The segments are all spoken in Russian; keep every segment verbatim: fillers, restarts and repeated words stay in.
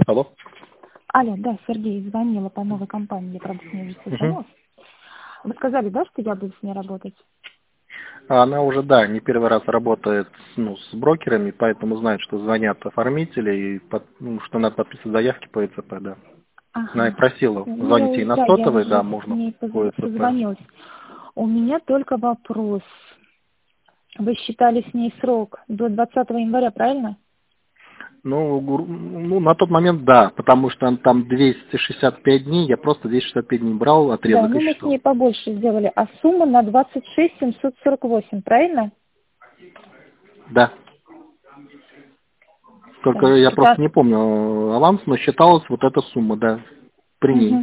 Алло. Алло, да, Сергей, звонила по новой компании, я, правда, с ней уже созвонилась. Вы сказали, да, что я буду с ней работать? Она уже, да, не первый раз работает ну, с брокерами, поэтому знает, что звонят оформители, и под, ну, что надо подписывать заявки по ЭЦП, да. Она и Ага. просила Ну, я, звонить ей уже- на да, я сотовый, да, уже с можно ней по поз- ЭЦП. созвонилась. У меня только вопрос. Вы считали с ней срок до двадцатого января, правильно? Ну, гру- ну, на тот момент, да, потому что он там двести шестьдесят пять дней, я просто двести шестьдесят пять дней брал, Да, отрезок и ну мы с считал. ней побольше сделали. А сумма на двадцать шесть семьсот сорок восемь, правильно? Да. Только Так, я это... просто не помню э, аванс, но считалась вот эта сумма, да, при ней. Мгм.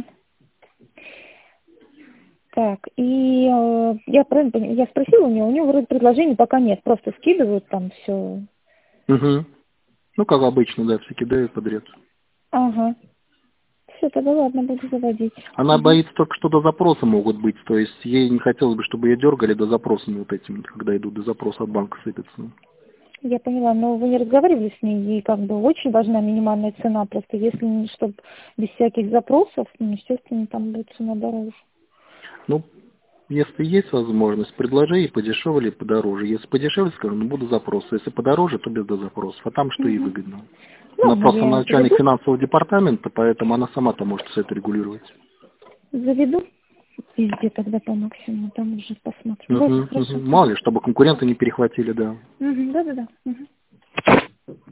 Так, и э, я правильно поняла, я спросила у нее, у нее вроде предложений пока нет, просто скидывают там все. Угу. Ну, как обычно, да, все кидают подряд. Ага. Все, тогда ладно, буду заводить. Она Мгм. боится только, что до запроса могут быть. То есть ей не хотелось бы, чтобы ее дергали до запроса вот этим, когда идут до запроса от банка сыпятся. Я поняла, но вы не разговаривали с ней, и как бы очень важна минимальная цена, просто если, чтобы без всяких запросов, ну, естественно, там будет цена дороже. Ну, если есть возможность, предложи ей подешевле и подороже. Если подешевле, скажу, ну, буду запросы. Если подороже, то без до запросов. А там что ей Угу. выгодно. Она Ладно, просто я начальник заведу, финансового департамента, поэтому она сама-то может все это регулировать. заведу везде тогда по максимуму, там уже посмотрим. Ладно, Угу, угу. хорошо. Мало ли, чтобы конкуренты не перехватили, да. Угу, да-да-да. Угу.